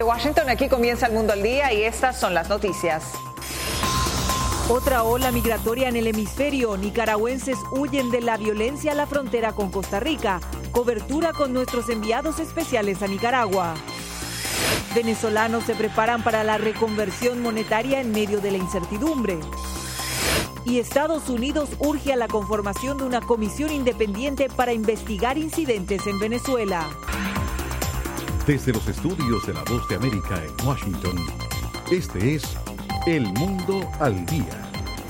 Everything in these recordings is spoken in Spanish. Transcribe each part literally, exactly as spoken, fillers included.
De Washington, aquí comienza El Mundo al Día y estas son las noticias. Otra ola migratoria en el hemisferio. Nicaragüenses huyen de la violencia a la frontera con Costa Rica. Cobertura con nuestros enviados especiales a Nicaragua. Venezolanos se preparan para la reconversión monetaria en medio de la incertidumbre. Y Estados Unidos urge a la conformación de una comisión independiente para investigar incidentes en Venezuela. Desde los estudios de La Voz de América en Washington, este es El Mundo al Día.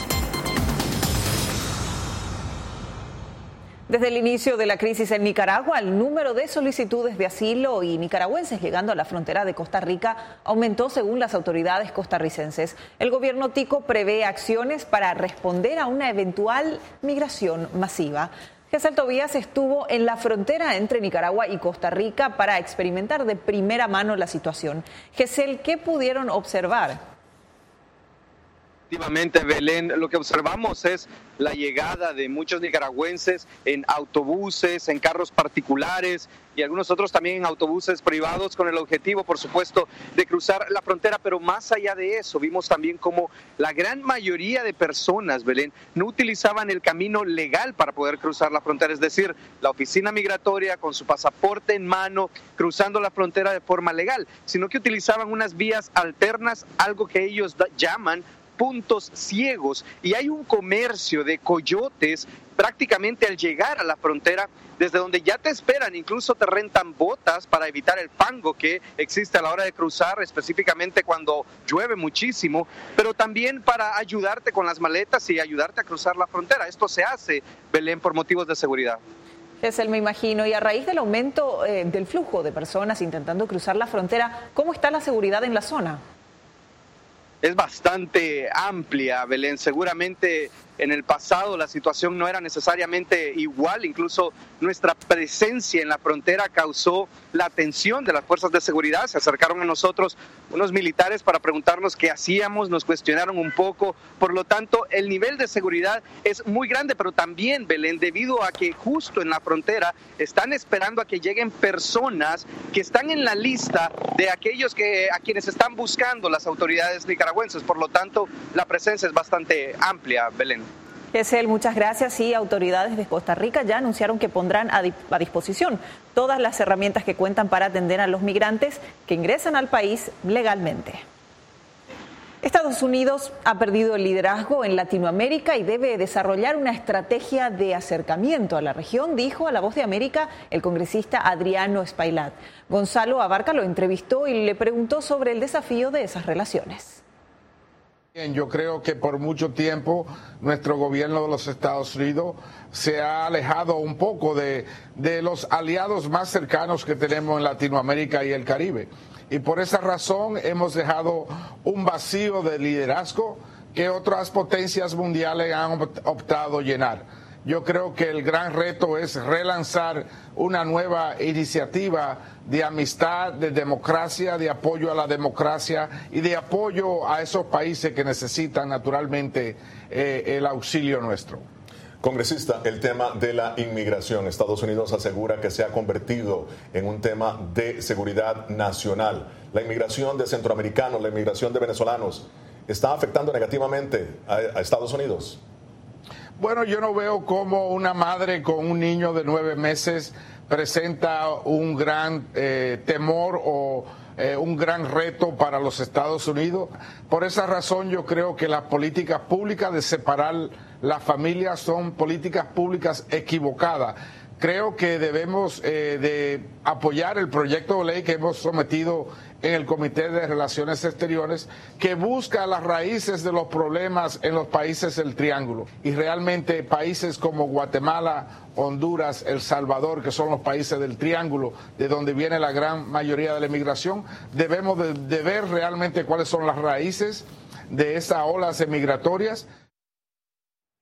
Desde el inicio de la crisis en Nicaragua, el número de solicitudes de asilo y nicaragüenses llegando a la frontera de Costa Rica aumentó según las autoridades costarricenses. El gobierno tico prevé acciones para responder a una eventual migración masiva. Gesell Tobías estuvo en la frontera entre Nicaragua y Costa Rica para experimentar de primera mano la situación. Gesell, ¿qué pudieron observar? Efectivamente, Belén, lo que observamos es la llegada de muchos nicaragüenses en autobuses, en carros particulares y algunos otros también en autobuses privados con el objetivo, por supuesto, de cruzar la frontera. Pero más allá de eso, vimos también como la gran mayoría de personas, Belén, no utilizaban el camino legal para poder cruzar la frontera, es decir, la oficina migratoria con su pasaporte en mano, cruzando la frontera de forma legal, sino que utilizaban unas vías alternas, algo que ellos llaman puntos ciegos, y hay un comercio de coyotes prácticamente al llegar a la frontera, desde donde ya te esperan, incluso te rentan botas para evitar el fango que existe a la hora de cruzar, específicamente cuando llueve muchísimo, pero también para ayudarte con las maletas y ayudarte a cruzar la frontera. Esto se hace, Belén, por motivos de seguridad. Gesell, me imagino, y a raíz del aumento eh, del flujo de personas intentando cruzar la frontera, ¿cómo está la seguridad en la zona? Es bastante amplia, Belén. Seguramente en el pasado la situación no era necesariamente igual, incluso nuestra presencia en la frontera causó la atención de las fuerzas de seguridad. Se acercaron a nosotros unos militares para preguntarnos qué hacíamos, nos cuestionaron un poco. Por lo tanto, el nivel de seguridad es muy grande, pero también, Belén, debido a que justo en la frontera están esperando a que lleguen personas que están en la lista de aquellos que a quienes están buscando las autoridades nicaragüenses. Por lo tanto, la presencia es bastante amplia, Belén. Gesell, muchas gracias. Y autoridades de Costa Rica ya anunciaron que pondrán a, a disposición todas las herramientas que cuentan para atender a los migrantes que ingresan al país legalmente. Estados Unidos ha perdido el liderazgo en Latinoamérica y debe desarrollar una estrategia de acercamiento a la región, dijo a La Voz de América el congresista Adriano Spailat. Gonzalo Abarca lo entrevistó y le preguntó sobre el desafío de esas relaciones. Yo creo que por mucho tiempo nuestro gobierno de los Estados Unidos se ha alejado un poco de, de los aliados más cercanos que tenemos en Latinoamérica y el Caribe. Y por esa razón hemos dejado un vacío de liderazgo que otras potencias mundiales han optado llenar. Yo creo que el gran reto es relanzar una nueva iniciativa de amistad, de democracia, de apoyo a la democracia y de apoyo a esos países que necesitan naturalmente eh, el auxilio nuestro. Congresista, el tema de la inmigración. Estados Unidos asegura que se ha convertido en un tema de seguridad nacional. La inmigración de centroamericanos, la inmigración de venezolanos, ¿está afectando negativamente a, a Estados Unidos? Bueno, yo no veo cómo una madre con un niño de nueve meses presenta un gran eh, temor o eh, un gran reto para los Estados Unidos. Por esa razón yo creo que las políticas públicas de separar las familias son políticas públicas equivocadas. Creo que debemos eh, de apoyar el proyecto de ley que hemos sometido en el Comité de Relaciones Exteriores, que busca las raíces de los problemas en los países del Triángulo. Y realmente países como Guatemala, Honduras, El Salvador, que son los países del Triángulo, de donde viene la gran mayoría de la inmigración, debemos de, de ver realmente cuáles son las raíces de esas olas migratorias.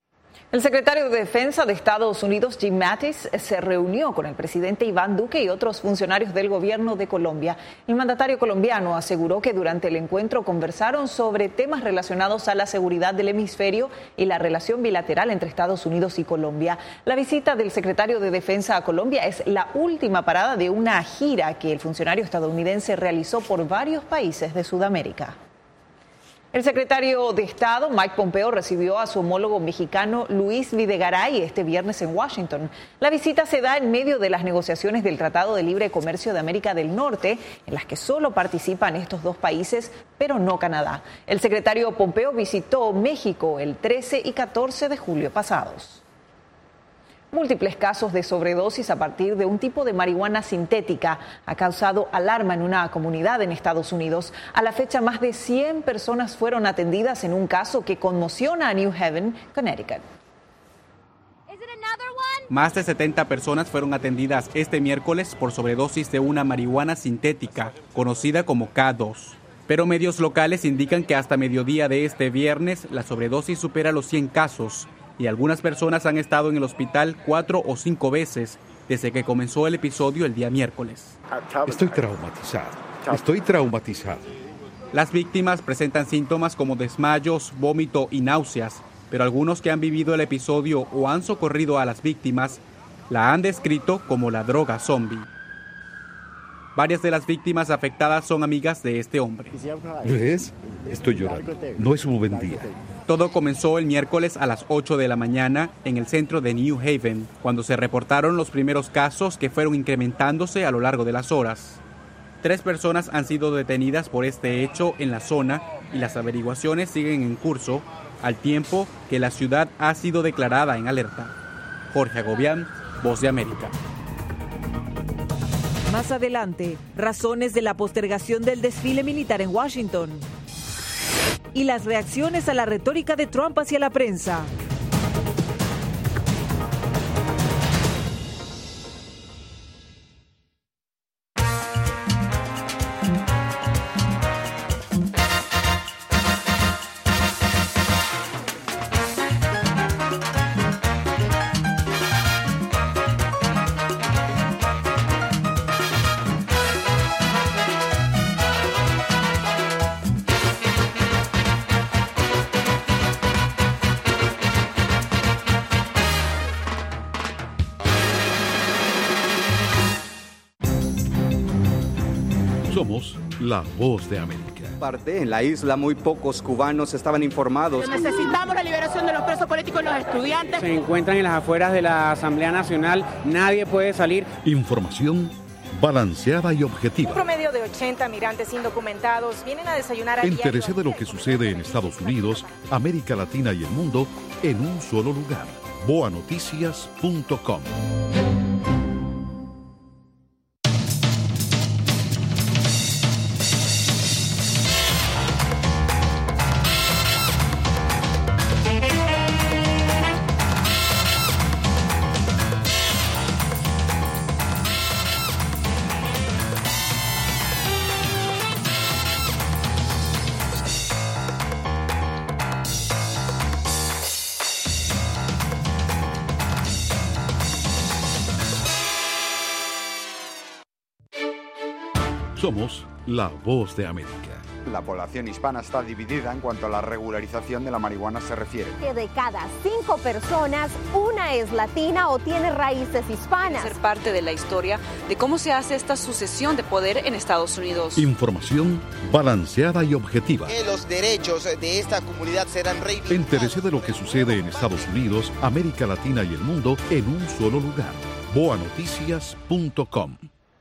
El secretario de Defensa de Estados Unidos, Jim Mattis, se reunió con el presidente Iván Duque y otros funcionarios del gobierno de Colombia. El mandatario colombiano aseguró que durante el encuentro conversaron sobre temas relacionados a la seguridad del hemisferio y la relación bilateral entre Estados Unidos y Colombia. La visita del secretario de Defensa a Colombia es la última parada de una gira que el funcionario estadounidense realizó por varios países de Sudamérica. El secretario de Estado, Mike Pompeo, recibió a su homólogo mexicano Luis Videgaray este viernes en Washington. La visita se da en medio de las negociaciones del Tratado de Libre Comercio de América del Norte, en las que solo participan estos dos países, pero no Canadá. El secretario Pompeo visitó México el trece y catorce de julio pasados. Múltiples casos de sobredosis a partir de un tipo de marihuana sintética ha causado alarma en una comunidad en Estados Unidos. A la fecha, más de cien personas fueron atendidas en un caso que conmociona a New Haven, Connecticut. Más de setenta personas fueron atendidas este miércoles por sobredosis de una marihuana sintética, conocida como K dos. Pero medios locales indican que hasta mediodía de este viernes la sobredosis supera los cien casos. Y algunas personas han estado en el hospital cuatro o cinco veces desde que comenzó el episodio el día miércoles. Estoy traumatizado. Estoy traumatizado. Las víctimas presentan síntomas como desmayos, vómito y náuseas, pero algunos que han vivido el episodio o han socorrido a las víctimas la han descrito como la droga zombie. Varias de las víctimas afectadas son amigas de este hombre. ¿Ves? Estoy llorando. No es un buen día. Todo comenzó el miércoles a las ocho de la mañana en el centro de New Haven, cuando se reportaron los primeros casos que fueron incrementándose a lo largo de las horas. Tres personas han sido detenidas por este hecho en la zona y las averiguaciones siguen en curso, al tiempo que la ciudad ha sido declarada en alerta. Jorge Agobián, Voz de América. Más adelante, razones de la postergación del desfile militar en Washington y las reacciones a la retórica de Trump hacia la prensa. Somos la Voz de América. Parte en la isla muy pocos cubanos estaban informados. Necesitamos la liberación de los presos políticos y los estudiantes. Se encuentran en las afueras de la Asamblea Nacional, nadie puede salir. Información balanceada y objetiva. Un promedio de ochenta migrantes indocumentados vienen a desayunar a Entérese de lo que sucede en Estados Unidos, América Latina y el mundo en un solo lugar. boa noticias punto com. Somos la Voz de América. La población hispana está dividida en cuanto a la regularización de la marihuana se refiere. Que de cada cinco personas, una es latina o tiene raíces hispanas. Ser parte de la historia de cómo se hace esta sucesión de poder en Estados Unidos. Información balanceada y objetiva. Que los derechos de esta comunidad serán reivindicados. Entérese de lo que sucede en Estados Unidos, América Latina y el mundo en un solo lugar. boa noticias punto com.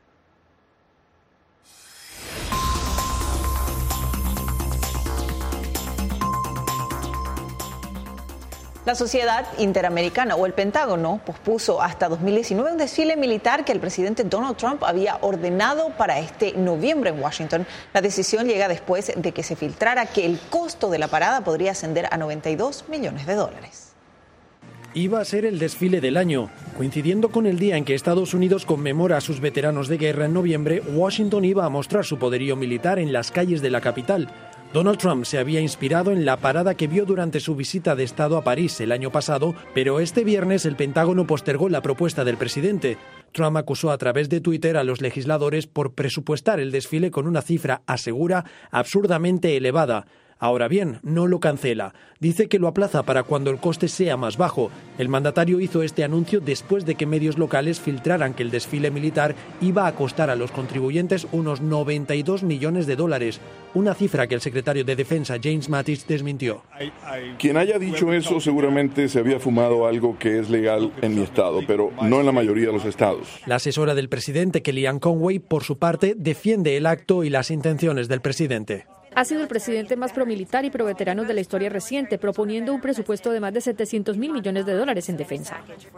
La Sociedad Interamericana o el Pentágono pospuso hasta dos mil diecinueve un desfile militar que el presidente Donald Trump había ordenado para este noviembre en Washington. La decisión llega después de que se filtrara que el costo de la parada podría ascender a noventa y dos millones de dólares. Iba a ser el desfile del año. Coincidiendo con el día en que Estados Unidos conmemora a sus veteranos de guerra en noviembre, Washington iba a mostrar su poderío militar en las calles de la capital. Donald Trump se había inspirado en la parada que vio durante su visita de Estado a París el año pasado, pero este viernes el Pentágono postergó la propuesta del presidente. Trump acusó a través de Twitter a los legisladores por presupuestar el desfile con una cifra, asegura, absurdamente elevada. Ahora bien, no lo cancela. Dice que lo aplaza para cuando el coste sea más bajo. El mandatario hizo este anuncio después de que medios locales filtraran que el desfile militar iba a costar a los contribuyentes unos noventa y dos millones de dólares, una cifra que el secretario de Defensa James Mattis desmintió. Quien haya dicho eso seguramente se había fumado algo que es legal en mi estado, pero no en la mayoría de los estados. La asesora del presidente, Kellyanne Conway, por su parte, defiende el acto y las intenciones del presidente. Ha sido el presidente más promilitar y proveteranos de la historia reciente, proponiendo un presupuesto de más de setecientos mil millones de dólares en defensa.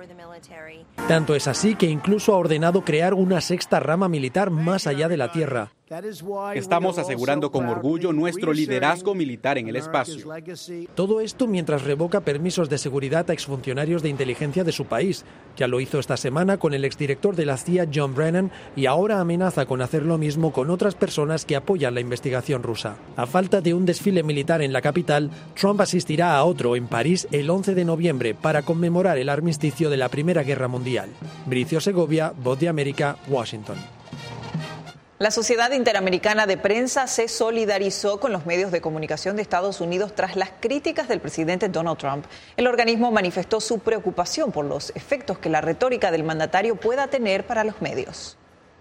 Tanto es así que incluso ha ordenado crear una sexta rama militar más allá de la tierra. Estamos asegurando con orgullo nuestro liderazgo militar en el espacio. Todo esto mientras revoca permisos de seguridad a exfuncionarios de inteligencia de su país. Ya lo hizo esta semana con el exdirector de la C I A, John Brennan, y ahora amenaza con hacer lo mismo con otras personas que apoyan la investigación rusa. A falta de un desfile militar en la capital, Trump asistirá a otro en París el once de noviembre para conmemorar el armisticio de la Primera Guerra Mundial. Bricio Segovia, Voz de América, Washington. La Sociedad Interamericana de Prensa se solidarizó con los medios de comunicación de Estados Unidos tras las críticas del presidente Donald Trump. El organismo manifestó su preocupación por los efectos que la retórica del mandatario pueda tener para los medios.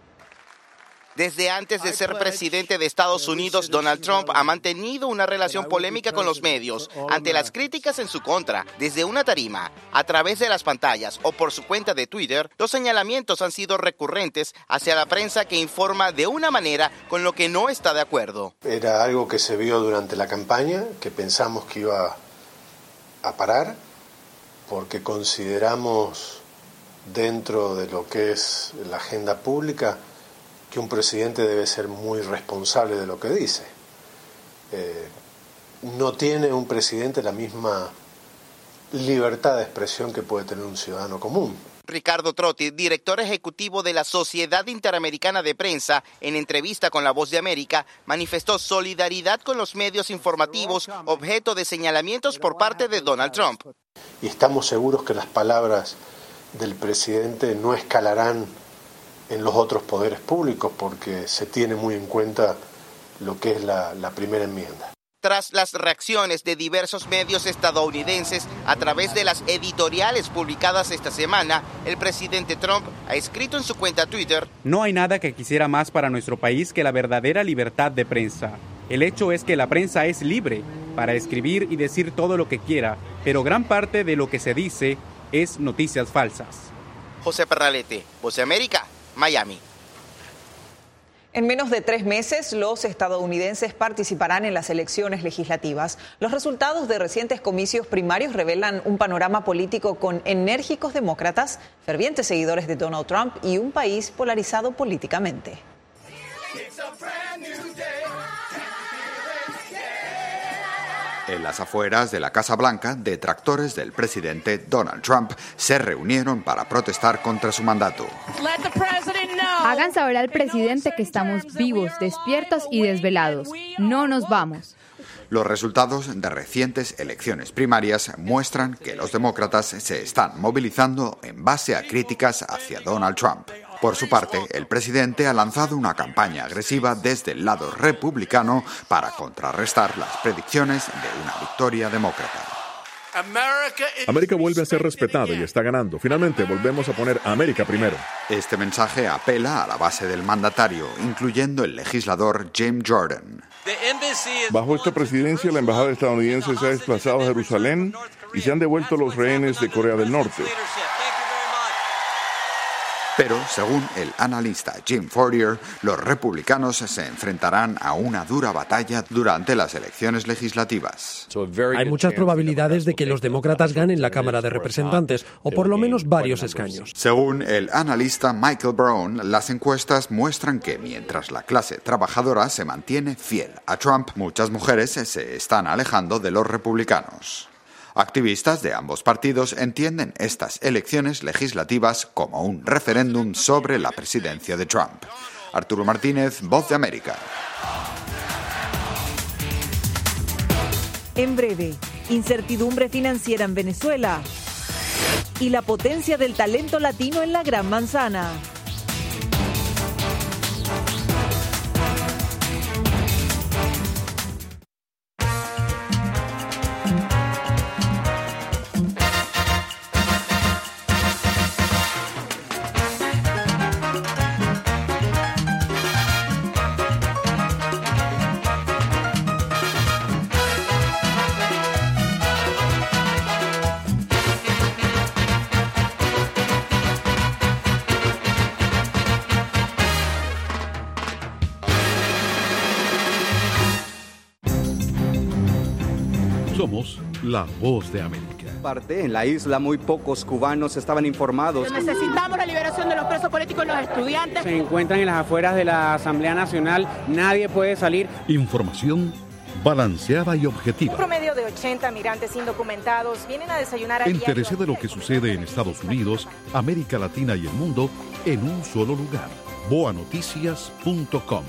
Desde antes de ser presidente de Estados Unidos, Donald Trump ha mantenido una relación polémica con los medios ante las críticas en su contra, desde una tarima, a través de las pantallas o por su cuenta de Twitter. Los señalamientos han sido recurrentes hacia la prensa que informa de una manera con lo que no está de acuerdo. Era algo que se vio durante la campaña, que pensamos que iba a parar, porque consideramos dentro de lo que es la agenda pública que un presidente debe ser muy responsable de lo que dice. Eh, no tiene un presidente la misma libertad de expresión que puede tener un ciudadano común. Ricardo Trotti, director ejecutivo de la Sociedad Interamericana de Prensa, en entrevista con La Voz de América, manifestó solidaridad con los medios informativos objeto de señalamientos por parte de Donald Trump. Y estamos seguros que las palabras del presidente no escalarán en los otros poderes públicos, porque se tiene muy en cuenta lo que es la, la primera enmienda. Tras las reacciones de diversos medios estadounidenses a través de las editoriales publicadas esta semana, el presidente Trump ha escrito en su cuenta Twitter: No hay nada que quisiera más para nuestro país que la verdadera libertad de prensa. El hecho es que la prensa es libre para escribir y decir todo lo que quiera, pero gran parte de lo que se dice es noticias falsas. José Perralete, Voz de América, Miami. En menos de tres meses, los estadounidenses participarán en las elecciones legislativas. Los resultados de recientes comicios primarios revelan un panorama político con enérgicos demócratas, fervientes seguidores de Donald Trump y un país polarizado políticamente. En las afueras de la Casa Blanca, detractores del presidente Donald Trump se reunieron para protestar contra su mandato. Hagan saber al presidente que estamos vivos, despiertos y desvelados. No nos vamos. Los resultados de recientes elecciones primarias muestran que los demócratas se están movilizando en base a críticas hacia Donald Trump. Por su parte, el presidente ha lanzado una campaña agresiva desde el lado republicano para contrarrestar las predicciones de una victoria demócrata. América vuelve a ser respetada y está ganando. Finalmente volvemos a poner a América primero. Este mensaje apela a la base del mandatario, incluyendo el legislador Jim Jordan. Bajo esta presidencia, la embajada estadounidense se ha desplazado a Jerusalén y se han devuelto los rehenes de Corea del Norte. Pero, según el analista Jim Fortier, los republicanos se enfrentarán a una dura batalla durante las elecciones legislativas. Hay muchas probabilidades de que los demócratas ganen la Cámara de Representantes, o por lo menos varios escaños. Según el analista Michael Brown, las encuestas muestran que mientras la clase trabajadora se mantiene fiel a Trump, muchas mujeres se están alejando de los republicanos. Activistas de ambos partidos entienden estas elecciones legislativas como un referéndum sobre la presidencia de Trump. Arturo Martínez, Voz de América. En breve, incertidumbre financiera en Venezuela y la potencia del talento latino en la Gran Manzana. Somos la voz de América. Parte en la isla muy pocos cubanos estaban informados. Necesitamos la liberación de los presos políticos y los estudiantes. Se encuentran en las afueras de la Asamblea Nacional. Nadie puede salir. Información balanceada y objetiva. Un promedio de ochenta migrantes indocumentados vienen a desayunar a Entérese de lo que sucede en Estados Unidos, América Latina y el mundo en un solo lugar. boa noticias punto com.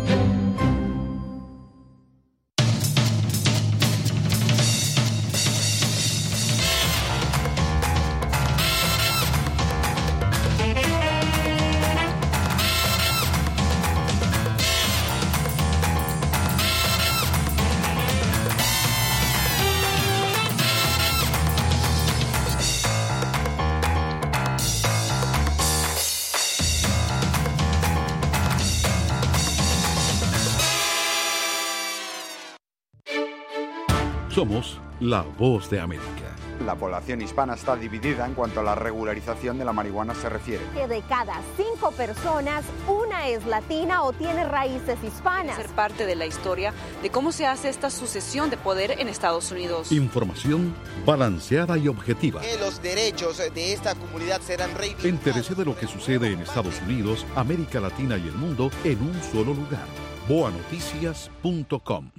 Somos la voz de América. La población hispana está dividida en cuanto a la regularización de la marihuana se refiere. Que de cada cinco personas, una es latina o tiene raíces hispanas. Ser parte de la historia de cómo se hace esta sucesión de poder en Estados Unidos. Información balanceada y objetiva. Que los derechos de esta comunidad serán reivindicados. Entérese de lo que sucede en Estados Unidos, América Latina y el mundo en un solo lugar. boa noticias punto com.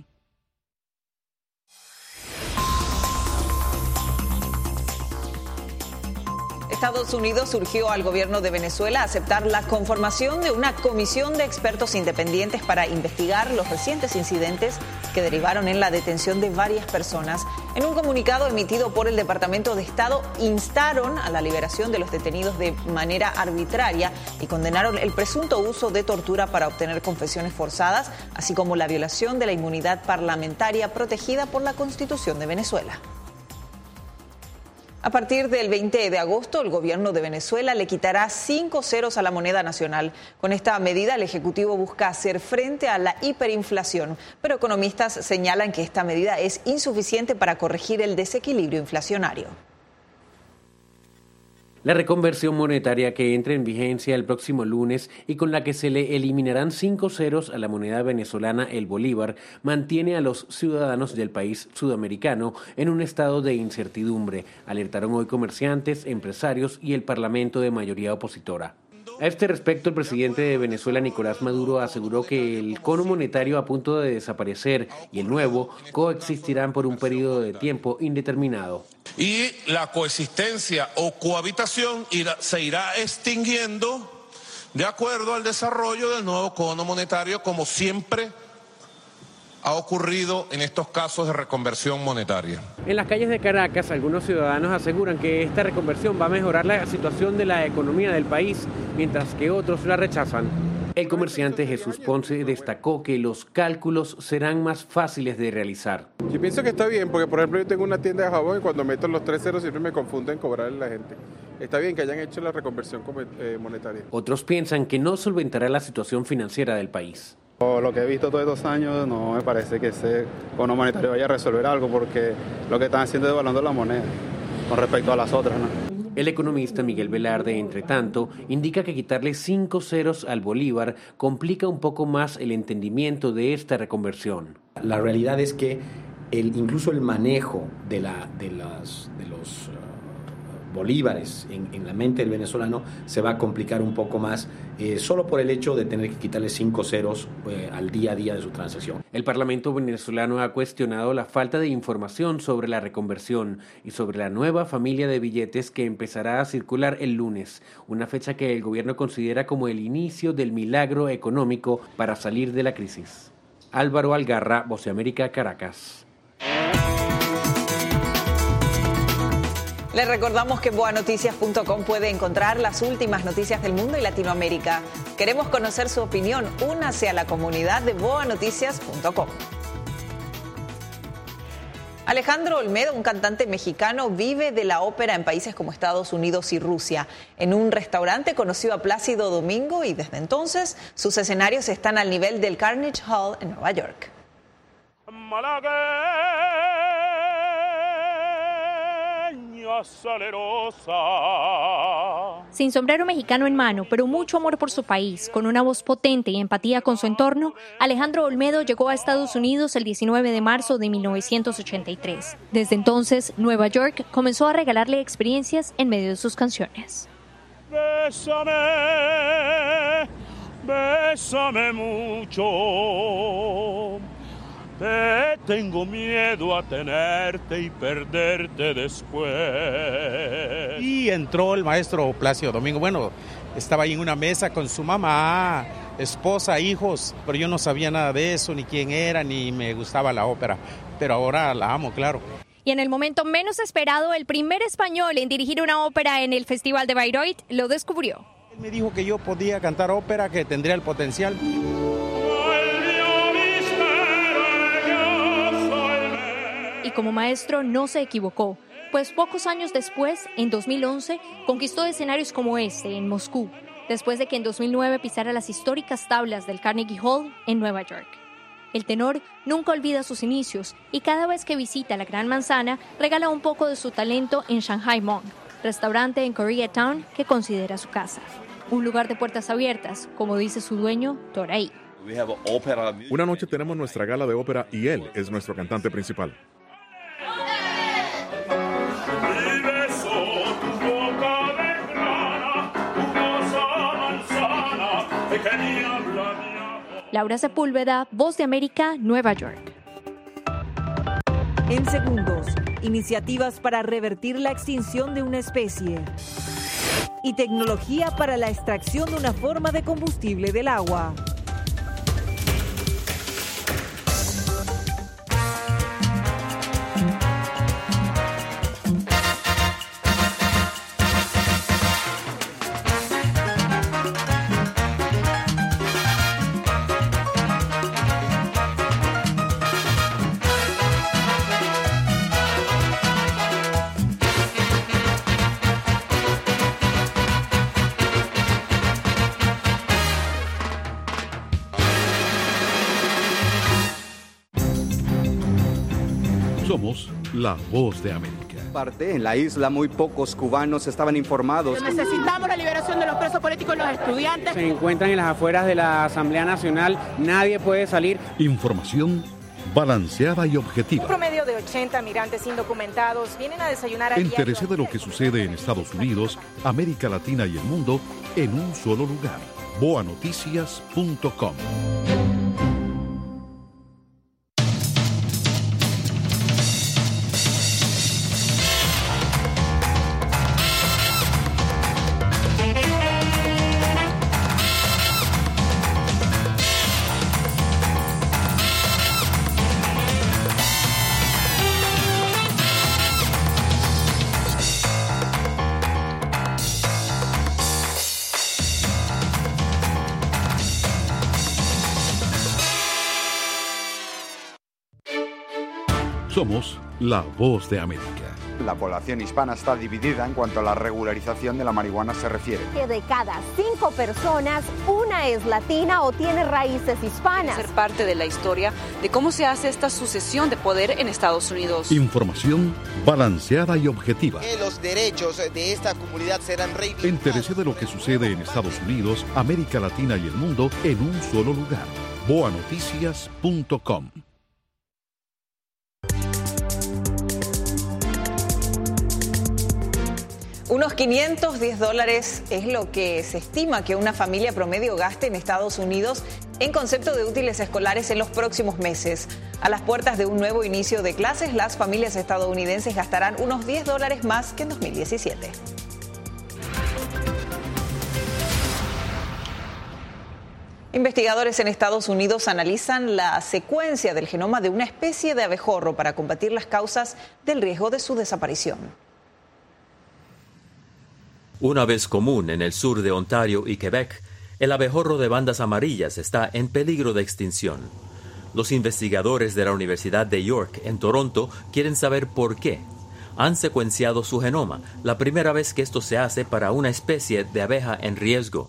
Estados Unidos urgió al gobierno de Venezuela a aceptar la conformación de una comisión de expertos independientes para investigar los recientes incidentes que derivaron en la detención de varias personas. En un comunicado emitido por el Departamento de Estado, instaron a la liberación de los detenidos de manera arbitraria y condenaron el presunto uso de tortura para obtener confesiones forzadas, así como la violación de la inmunidad parlamentaria protegida por la Constitución de Venezuela. A partir del veinte de agosto, el gobierno de Venezuela le quitará cinco ceros a la moneda nacional. Con esta medida, el Ejecutivo busca hacer frente a la hiperinflación, pero economistas señalan que esta medida es insuficiente para corregir el desequilibrio inflacionario. La reconversión monetaria que entra en vigencia el próximo lunes y con la que se le eliminarán cinco ceros a la moneda venezolana, el bolívar, mantiene a los ciudadanos del país sudamericano en un estado de incertidumbre, alertaron hoy comerciantes, empresarios y el Parlamento de mayoría opositora. A este respecto, el presidente de Venezuela, Nicolás Maduro, aseguró que el cono monetario a punto de desaparecer y el nuevo coexistirán por un periodo de tiempo indeterminado. Y la coexistencia o cohabitación irá, se irá extinguiendo de acuerdo al desarrollo del nuevo cono monetario, como siempre ha ocurrido en estos casos de reconversión monetaria. En las calles de Caracas, algunos ciudadanos aseguran que esta reconversión va a mejorar la situación de la economía del país, mientras que otros la rechazan. El comerciante Jesús Ponce destacó que los cálculos serán más fáciles de realizar. Yo pienso que está bien, porque por ejemplo yo tengo una tienda de jabón y cuando meto los tres ceros siempre me confunden cobrarle a la gente. Está bien que hayan hecho la reconversión monetaria. Otros piensan que no solventará la situación financiera del país. Lo que he visto todos estos años, no me parece que ese cono monetario vaya a resolver algo, porque lo que están haciendo es devaluando la moneda con respecto a las otras, ¿no? El economista Miguel Velarde, entre tanto, indica que quitarle cinco ceros al bolívar complica un poco más el entendimiento de esta reconversión. La realidad es que el, incluso el manejo de, la, de, las, de los uh, bolívares en, en la mente del venezolano se va a complicar un poco más eh, solo por el hecho de tener que quitarle cinco ceros eh, al día a día de su transacción. El Parlamento venezolano ha cuestionado la falta de información sobre la reconversión y sobre la nueva familia de billetes que empezará a circular el lunes, una fecha que el gobierno considera como el inicio del milagro económico para salir de la crisis. Álvaro Algarra, Voz de América, Caracas. Les recordamos que en boa noticias punto com puede encontrar las últimas noticias del mundo y Latinoamérica. Queremos conocer su opinión. Únase a la comunidad de boa noticias punto com. Alejandro Olmedo, un cantante mexicano, vive de la ópera en países como Estados Unidos y Rusia. En un restaurante conoció a Plácido Domingo y desde entonces sus escenarios están al nivel del Carnegie Hall en Nueva York. Salerosa. Sin sombrero mexicano en mano, pero mucho amor por su país, con una voz potente y empatía con su entorno, Alejandro Olmedo llegó a Estados Unidos el diecinueve de marzo de mil novecientos ochenta y tres. Desde entonces, Nueva York comenzó a regalarle experiencias en medio de sus canciones. Bésame, bésame mucho. Te tengo miedo a tenerte y perderte después. Y entró el maestro Plácido Domingo. Bueno, estaba ahí en una mesa con su mamá, esposa, hijos, pero yo no sabía nada de eso, ni quién era, ni me gustaba la ópera. Pero ahora la amo, claro. Y en el momento menos esperado, el primer español en dirigir una ópera en el Festival de Bayreuth lo descubrió. Él me dijo que yo podía cantar ópera, que tendría el potencial. Y como maestro no se equivocó, pues pocos años después, en dos mil once, conquistó escenarios como este en Moscú, después de que en dos mil nueve pisara las históricas tablas del Carnegie Hall en Nueva York. El tenor nunca olvida sus inicios y cada vez que visita la Gran Manzana regala un poco de su talento en Shanghai Monk, restaurante en Koreatown que considera su casa. Un lugar de puertas abiertas, como dice su dueño, Toray. Una noche tenemos nuestra gala de ópera y él es nuestro cantante principal. Laura Sepúlveda, Voz de América, Nueva York. En segundos, iniciativas para revertir la extinción de una especie y tecnología para la extracción de una forma de combustible del agua. Somos la Voz de América. Parte en la isla muy pocos cubanos estaban informados. Necesitamos la liberación de los presos políticos y los estudiantes. Se encuentran en las afueras de la Asamblea Nacional, nadie puede salir. Información balanceada y objetiva. Un promedio de ochenta migrantes indocumentados vienen a desayunar a Entérese de lo que sucede en Estados Unidos, América Latina y el mundo en un solo lugar. boa noticias punto com. Somos la Voz de América. La población hispana está dividida en cuanto a la regularización de la marihuana se refiere. Que de cada cinco personas, una es latina o tiene raíces hispanas. Ser parte de la historia de cómo se hace esta sucesión de poder en Estados Unidos. Información balanceada y objetiva. Que los derechos de esta comunidad serán reivindicados. Entérese de lo que sucede en Estados Unidos, América Latina y el mundo en un solo lugar. boa noticias punto com. Unos quinientos diez dólares es lo que se estima que una familia promedio gaste en Estados Unidos en concepto de útiles escolares en los próximos meses. A las puertas de un nuevo inicio de clases, las familias estadounidenses gastarán unos diez dólares más que en dos mil diecisiete. Investigadores en Estados Unidos analizan la secuencia del genoma de una especie de abejorro para combatir las causas del riesgo de su desaparición. Una vez común en el sur de Ontario y Quebec, el abejorro de bandas amarillas está en peligro de extinción. Los investigadores de la Universidad de York en Toronto quieren saber por qué. Han secuenciado su genoma, la primera vez que esto se hace para una especie de abeja en riesgo.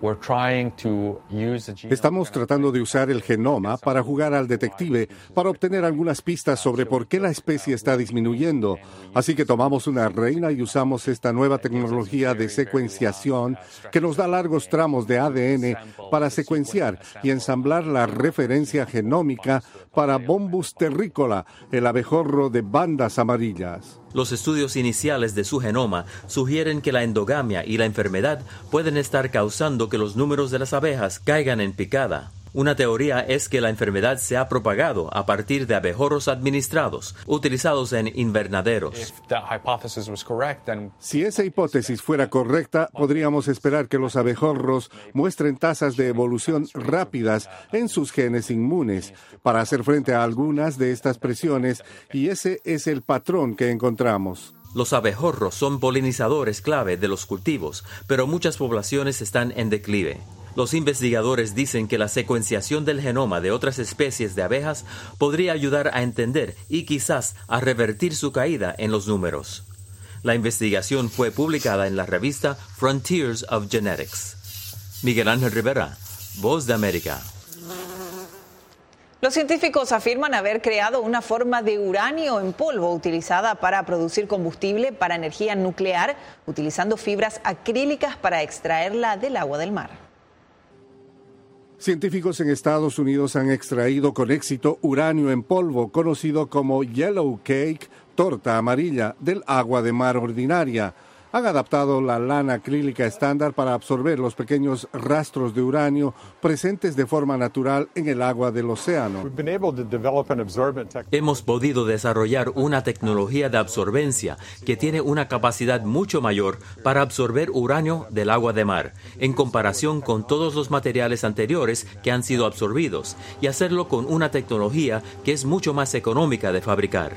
Estamos tratando de usar el genoma para jugar al detective, para obtener algunas pistas sobre por qué la especie está disminuyendo. Así que tomamos una reina y usamos esta nueva tecnología de secuenciación que nos da largos tramos de A D N para secuenciar y ensamblar la referencia genómica para Bombus terricola, el abejorro de bandas amarillas. Los estudios iniciales de su genoma sugieren que la endogamia y la enfermedad pueden estar causando que los números de las abejas caigan en picada. Una teoría es que la enfermedad se ha propagado a partir de abejorros administrados, utilizados en invernaderos. Si esa hipótesis fuera correcta, podríamos esperar que los abejorros muestren tasas de evolución rápidas en sus genes inmunes para hacer frente a algunas de estas presiones, y ese es el patrón que encontramos. Los abejorros son polinizadores clave de los cultivos, pero muchas poblaciones están en declive. Los investigadores dicen que la secuenciación del genoma de otras especies de abejas podría ayudar a entender y quizás a revertir su caída en los números. La investigación fue publicada en la revista Frontiers of Genetics. Miguel Ángel Rivera, Voz de América. Los científicos afirman haber creado una forma de uranio en polvo utilizada para producir combustible para energía nuclear, utilizando fibras acrílicas para extraerla del agua del mar. Científicos en Estados Unidos han extraído con éxito uranio en polvo, conocido como yellow cake, torta amarilla, del agua de mar ordinaria. Han adaptado la lana acrílica estándar para absorber los pequeños rastros de uranio presentes de forma natural en el agua del océano. Hemos podido desarrollar una tecnología de absorbencia que tiene una capacidad mucho mayor para absorber uranio del agua de mar, en comparación con todos los materiales anteriores que han sido absorbidos, y hacerlo con una tecnología que es mucho más económica de fabricar.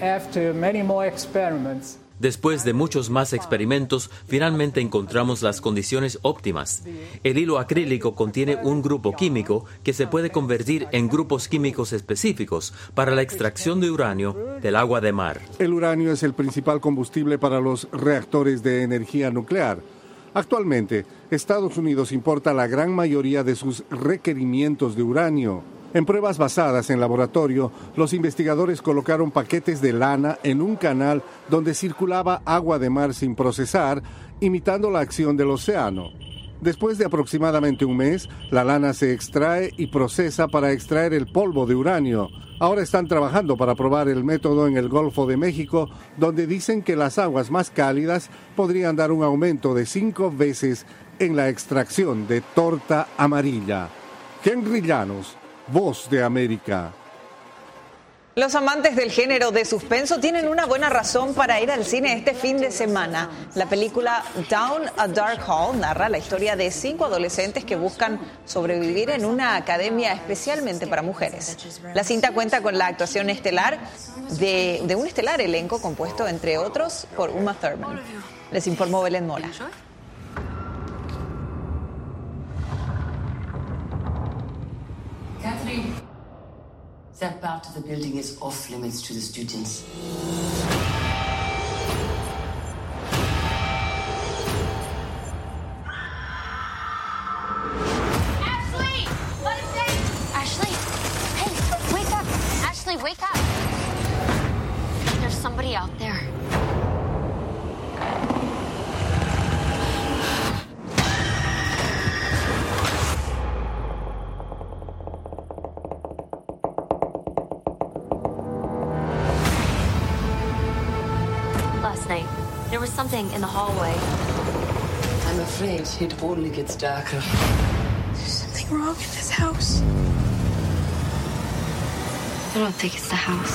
Después de muchos más experimentos, finalmente encontramos las condiciones óptimas. El hilo acrílico contiene un grupo químico que se puede convertir en grupos químicos específicos para la extracción de uranio del agua de mar. El uranio es el principal combustible para los reactores de energía nuclear. Actualmente, Estados Unidos importa la gran mayoría de sus requerimientos de uranio. En pruebas basadas en laboratorio, los investigadores colocaron paquetes de lana en un canal donde circulaba agua de mar sin procesar, imitando la acción del océano. Después de aproximadamente un mes, la lana se extrae y procesa para extraer el polvo de uranio. Ahora están trabajando para probar el método en el Golfo de México, donde dicen que las aguas más cálidas podrían dar un aumento de cinco veces en la extracción de torta amarilla. Henry Llanos, Voz de América. Los amantes del género de suspenso tienen una buena razón para ir al cine este fin de semana. La película Down a Dark Hall narra la historia de cinco adolescentes que buscan sobrevivir en una academia especialmente para mujeres. La cinta cuenta con la actuación estelar de, de un estelar elenco compuesto, entre otros, por Uma Thurman. Les informó Belén Mora. Kathleen, that part of the building is off limits to the students. Ashley! What is it? Ashley! Hey, wake up! Ashley, wake up! There's somebody out there. There was something in the hallway. I'm afraid it only gets darker. There's something wrong in this house. I don't think it's the house.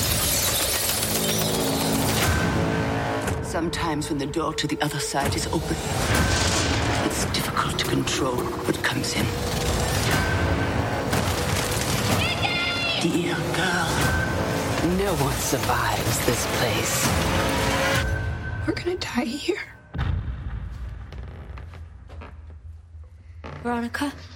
Sometimes when the door to the other side is open, it's difficult to control what comes in. Dear girl, no one survives this place. We're gonna die here. Veronica.